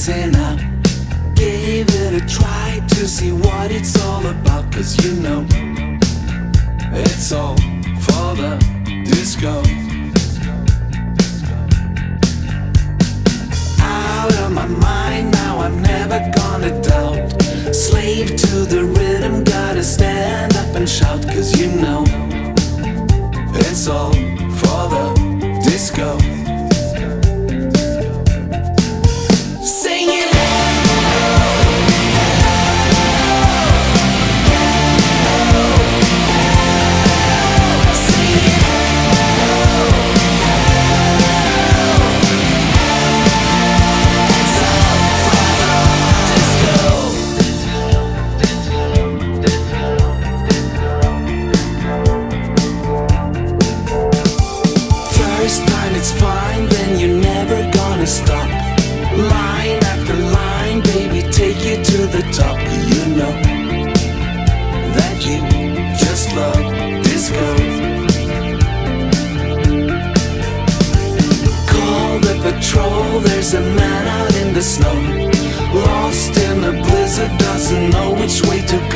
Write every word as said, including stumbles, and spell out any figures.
dancing up. Give it a try to see what it's all about, 'cause you know it's all for the disco. Out of my mind now, I'm never gonna doubt. Slave to the rhythm, gotta stand up and shout, 'cause you know it's all for the disco. Sing it stop. Line after line, baby, take you to the top. You know that you just love disco. Call the patrol, there's a man out in the snow, lost in a blizzard, doesn't know which way to go.